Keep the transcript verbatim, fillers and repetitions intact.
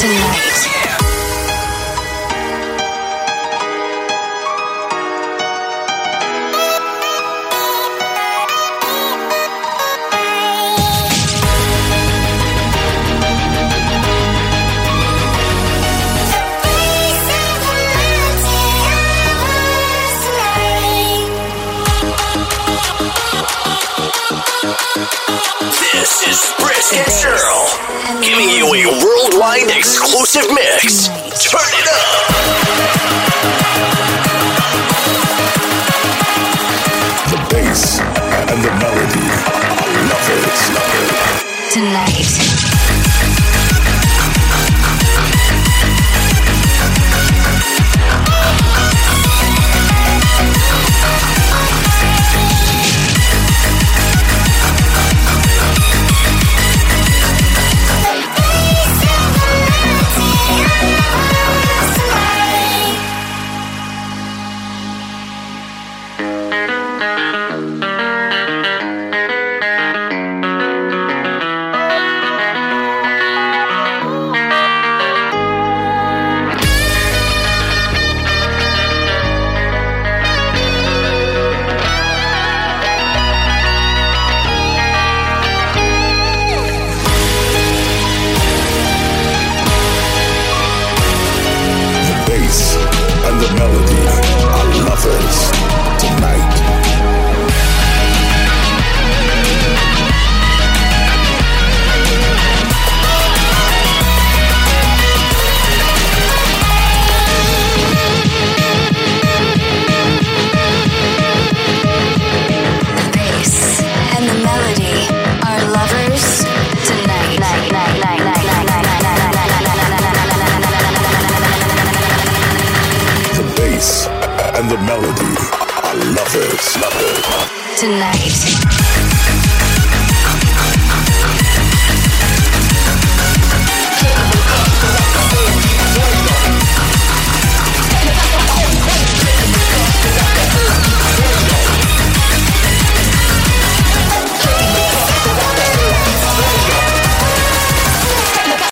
This is Brisk and Cheryl, giving you a worldwide exclusive mix. Turn it up. The bass and the melody. I love it. Love it. Tonight. And the melody, I love it, love it. Tonight.